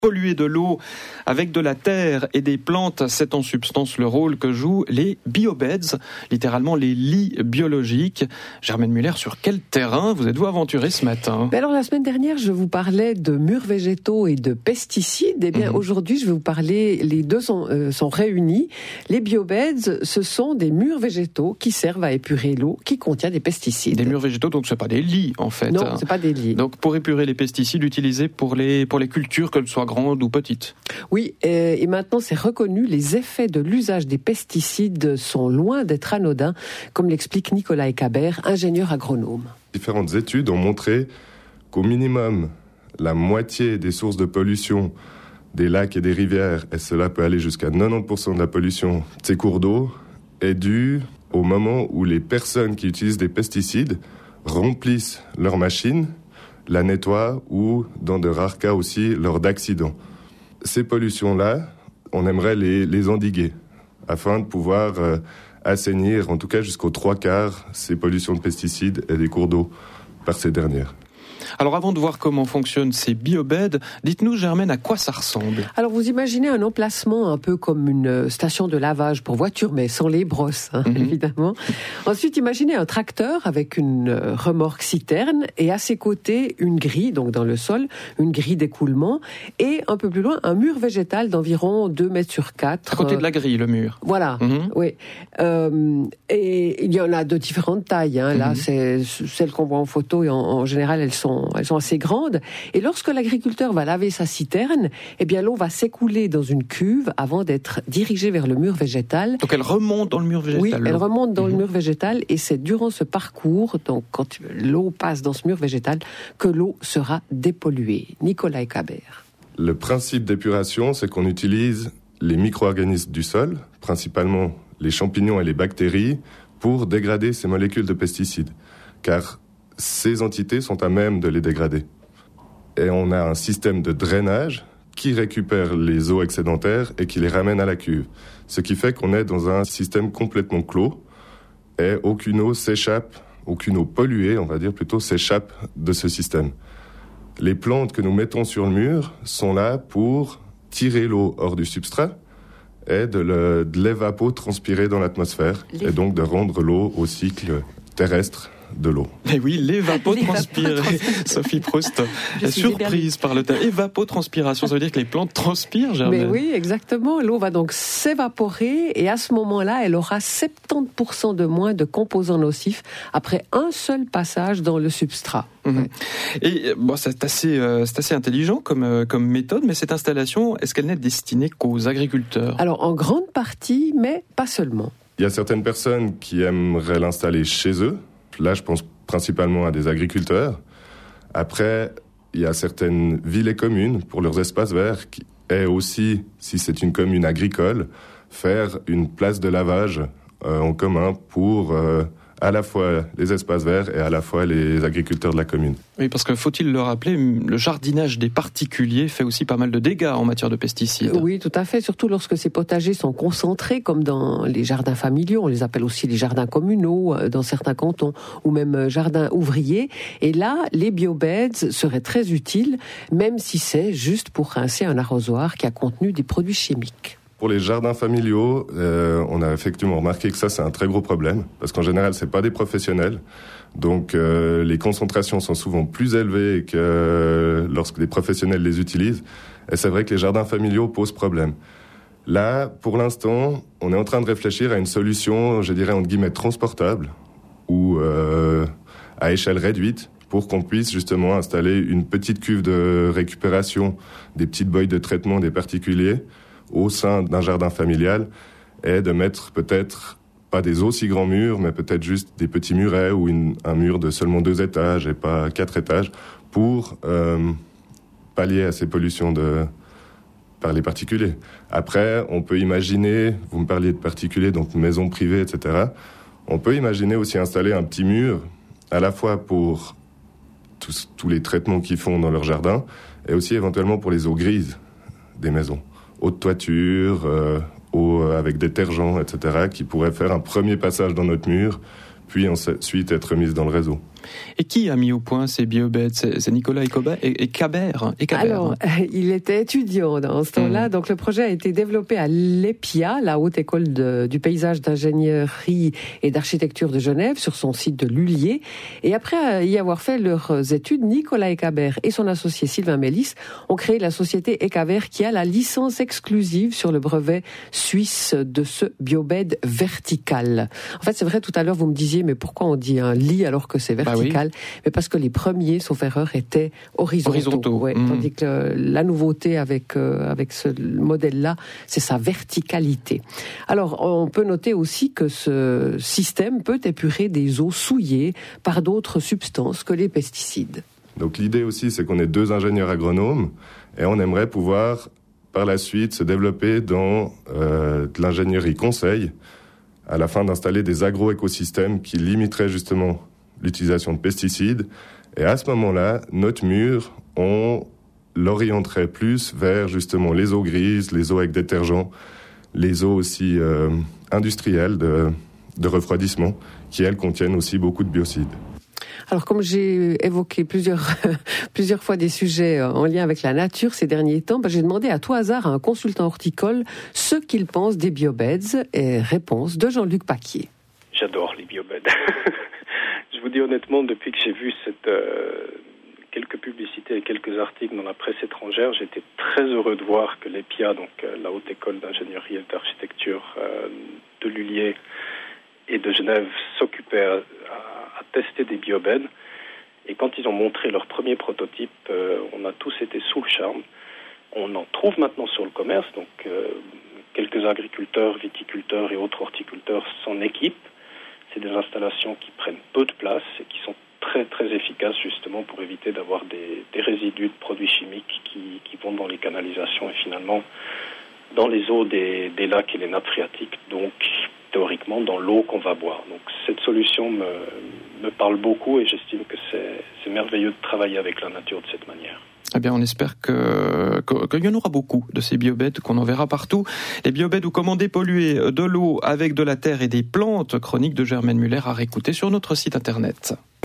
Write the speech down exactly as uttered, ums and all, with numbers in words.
polluer de l'eau avec de la terre et des plantes, c'est en substance le rôle que jouent les biobeds, littéralement les lits biologiques. Germaine Muller, sur quel terrain vous êtes-vous aventurée ce matin ? Mais alors la semaine dernière, je vous parlais de murs végétaux et de pesticides. Eh bien mmh. aujourd'hui, je vais vous parler, les deux sont, euh, sont réunis. Les biobeds, ce sont des murs végétaux qui servent à épurer l'eau qui contient des pesticides. Des murs végétaux, donc c'est pas des lits en fait. Non, c'est pas des lits. Donc pour épurer les pesticides utilisés pour les, pour les cultures, qu'elles soient grandes ou petites. Oui, et maintenant c'est reconnu, les effets de l'usage des pesticides sont loin d'être anodins, comme l'explique Nicolas Ecabert, ingénieur agronome. Différentes études ont montré qu'au minimum, la moitié des sources de pollution des lacs et des rivières, et cela peut aller jusqu'à quatre-vingt-dix pour cent de la pollution de ces cours d'eau, est due au moment où les personnes qui utilisent des pesticides remplissent leurs machines, la nettoient ou, dans de rares cas aussi, lors d'accidents. Ces pollutions-là, on aimerait les, les endiguer afin de pouvoir euh, assainir, en tout cas jusqu'aux trois quarts, ces pollutions de pesticides et des cours d'eau par ces dernières. Alors avant de voir comment fonctionnent ces biobeds, dites-nous Germaine, à quoi ça ressemble ? Alors vous imaginez un emplacement un peu comme une station de lavage pour voiture, mais sans les brosses, hein, mm-hmm. évidemment. Ensuite, imaginez un tracteur avec une remorque citerne et à ses côtés une grille, donc dans le sol, une grille d'écoulement et un peu plus loin un mur végétal d'environ deux mètres sur quatre. À côté de la grille, le mur. Voilà, mm-hmm. oui. Euh, et il y en a de différentes tailles. Hein. Là, mm-hmm. c'est celles qu'on voit en photo et en, en général, elles sont Elles sont assez grandes. Et lorsque l'agriculteur va laver sa citerne, eh bien l'eau va s'écouler dans une cuve avant d'être dirigée vers le mur végétal. Donc elle remonte dans le mur végétal. Oui, l'eau. elle remonte dans mmh. le mur végétal et c'est durant ce parcours, donc quand l'eau passe dans ce mur végétal, que l'eau sera dépolluée. Nicolas Ecabert. Le principe d'épuration, c'est qu'on utilise les micro-organismes du sol, principalement les champignons et les bactéries, pour dégrader ces molécules de pesticides. Car ces entités sont à même de les dégrader. Et on a un système de drainage qui récupère les eaux excédentaires et qui les ramène à la cuve. Ce qui fait qu'on est dans un système complètement clos et aucune eau s'échappe, aucune eau polluée, on va dire plutôt, s'échappe de ce système. Les plantes que nous mettons sur le mur sont là pour tirer l'eau hors du substrat et de, le, de l'évapotranspirer dans l'atmosphère les... et donc de rendre l'eau au cycle terrestre de l'eau. Mais oui, l'évapotranspirer. Sophie Proust est surprise par le terme. Évapotranspiration, ça veut dire que les plantes transpirent, Germaine. Mais oui, exactement. L'eau va donc s'évaporer et à ce moment-là, elle aura soixante-dix pour cent de moins de composants nocifs après un seul passage dans le substrat. Mmh. Ouais. Et bon, c'est assez, euh, c'est assez intelligent comme, euh, comme méthode, mais cette installation, est-ce qu'elle n'est destinée qu'aux agriculteurs ? Alors, en grande partie, mais pas seulement. Il y a certaines personnes qui aimeraient l'installer chez eux. Là, je pense principalement à des agriculteurs. Après, il y a certaines villes et communes, pour leurs espaces verts, qui est aussi, si c'est une commune agricole, faire une place de lavage euh, en commun pour euh, à la fois les espaces verts et à la fois les agriculteurs de la commune. Oui, parce que faut-il le rappeler, le jardinage des particuliers fait aussi pas mal de dégâts en matière de pesticides. Oui, tout à fait, surtout lorsque ces potagers sont concentrés, comme dans les jardins familiaux, on les appelle aussi les jardins communaux dans certains cantons, ou même jardins ouvriers. Et là, les biobeds seraient très utiles, même si c'est juste pour rincer un arrosoir qui a contenu des produits chimiques. Pour les jardins familiaux, euh, on a effectivement remarqué que ça, c'est un très gros problème, parce qu'en général, c'est pas des professionnels. Donc, euh, les concentrations sont souvent plus élevées que euh, lorsque des professionnels les utilisent. Et c'est vrai que les jardins familiaux posent problème. Là, pour l'instant, on est en train de réfléchir à une solution, je dirais, entre guillemets, transportable, ou euh, à échelle réduite, pour qu'on puisse justement installer une petite cuve de récupération, des petites boîtes de traitement des particuliers, au sein d'un jardin familial, et de mettre peut-être pas des aussi grands murs, mais peut-être juste des petits murets ou une, un mur de seulement deux étages et pas quatre étages pour euh, pallier à ces pollutions de, par les particuliers. Après, on peut imaginer, vous me parliez de particuliers, donc maisons privées, et cetera. On peut imaginer aussi installer un petit mur, à la fois pour tous, tous les traitements qu'ils font dans leur jardin, et aussi éventuellement pour les eaux grises des maisons. Eau de toiture, euh, eau avec détergent, et cetera, qui pourraient faire un premier passage dans notre mur, puis ensuite être mise dans le réseau. Et qui a mis au point ces biobeds? C'est Nicolas Ekabert. Alors, il était étudiant dans ce temps-là, mmh. donc le projet a été développé à l'E P I A, la Haute École de, du paysage d'ingénierie et d'architecture de Genève, sur son site de Lullier. Et après y avoir fait leurs études, Nicolas Ekabert et son associé Sylvain Mélis ont créé la société Ekabert qui a la licence exclusive sur le brevet suisse de ce biobed vertical. En fait, c'est vrai, tout à l'heure, vous me disiez, mais pourquoi on dit un lit alors que c'est vertical? Bah oui. Mais parce que les premiers, sauf erreur, étaient horizontaux. horizontaux. Ouais, mmh. Tandis que le, la nouveauté avec, euh, avec ce modèle-là, c'est sa verticalité. Alors, on peut noter aussi que ce système peut épurer des eaux souillées par d'autres substances que les pesticides. Donc l'idée aussi, c'est qu'on est deux ingénieurs agronomes et on aimerait pouvoir, par la suite, se développer dans euh, de l'ingénierie conseil, à la fin d'installer des agro-écosystèmes qui limiteraient justement l'utilisation de pesticides. Et à ce moment-là, notre mur, on l'orienterait plus vers justement les eaux grises, les eaux avec détergents, les eaux aussi euh, industrielles de, de refroidissement, qui elles contiennent aussi beaucoup de biocides. Alors, comme j'ai évoqué plusieurs, plusieurs fois des sujets en lien avec la nature ces derniers temps, ben, j'ai demandé à tout hasard à un consultant horticole ce qu'il pense des biobeds, et réponse de Jean-Luc Paquier. J'adore les biobeds. Je vous dis honnêtement, depuis que j'ai vu cette, euh, quelques publicités et quelques articles dans la presse étrangère, j'étais très heureux de voir que l'E P I A, donc euh, la Haute École d'ingénierie et d'architecture euh, de Lullier et de Genève, s'occupait à, à, à tester des biobeds. Et quand ils ont montré leur premier prototype, euh, on a tous été sous le charme. On en trouve maintenant sur le commerce, donc euh, quelques agriculteurs, viticulteurs et autres horticulteurs s'en équipent. C'est des installations qui prennent peu de place et qui sont très très efficaces justement pour éviter d'avoir des, des résidus de produits chimiques qui, qui vont dans les canalisations et finalement dans les eaux des, des lacs et les nappes phréatiques, donc théoriquement dans l'eau qu'on va boire. Donc cette solution me, me parle beaucoup et j'estime que c'est, c'est merveilleux de travailler avec la nature de cette manière. Eh bien, on espère que, que, qu'il y en aura beaucoup de ces biobeds, qu'on en verra partout. Les biobeds ou comment dépolluer de l'eau avec de la terre et des plantes, chronique de Germaine Muller à réécouter sur notre site internet.